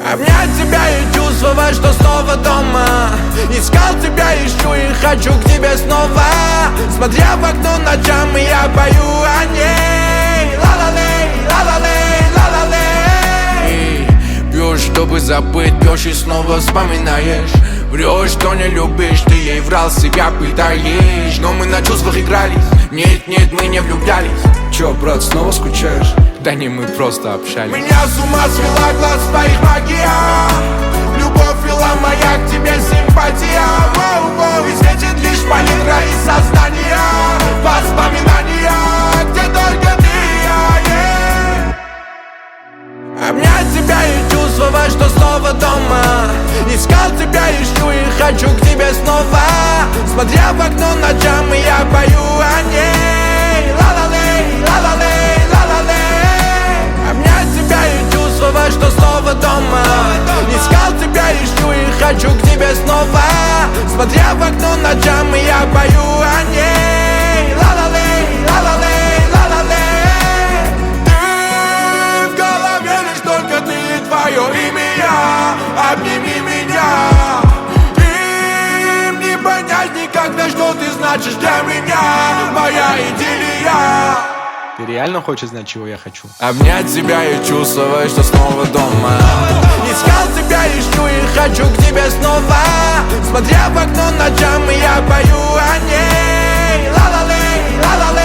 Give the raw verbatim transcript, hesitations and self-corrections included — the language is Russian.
Обнять тебя и чувствовать, что снова дома. Искал тебя, ищу и хочу к тебе снова. Смотря в окно ночам, я пою о ней. Ла-ла-лей, ла-ла-лей, ла-ла-лей. Пьешь, чтобы забыть, пьешь и снова вспоминаешь. Врешь, что не любишь, ты ей врал, себя пытаешь. Но мы на чувствах игрались, нет, нет, мы не влюблялись. Чё, брат, снова скучаешь? Да не, мы просто общались. Меня с ума свела глаз твоих магия. Любовь вела моя к тебе симпатия. Воу-воу, и светит лишь палитра из сознания. Воспоминания, где только ты и я, yeah. Обнять тебя и чувствовать, что снова дома. Искал тебя, ищу и хочу к тебе снова. Смотря в окно ночам, я пою о ней. Ла-ла-лей, ла-ла-лей, ла-ла-лей. Обнять тебя и чувствовать, что снова дома. Искал тебя, ищу и хочу к тебе снова. Смотря в окно ночам, я пою о ней. Ла-ла-лей, ла-ла-лей, ла-ла-лей. Ты в голове лишь только ты и твое имя. Обними меня. Им не понять никогда, что ты значишь для меня. Моя идиллия. Ты реально хочешь знать, чего я хочу? Обнять тебя и чувствовать, что снова дома. Искал тебя, ищу и хочу к тебе снова. Смотря в окно ночам, я пою о ней. Ла-ла-лей, ла-ла-лей.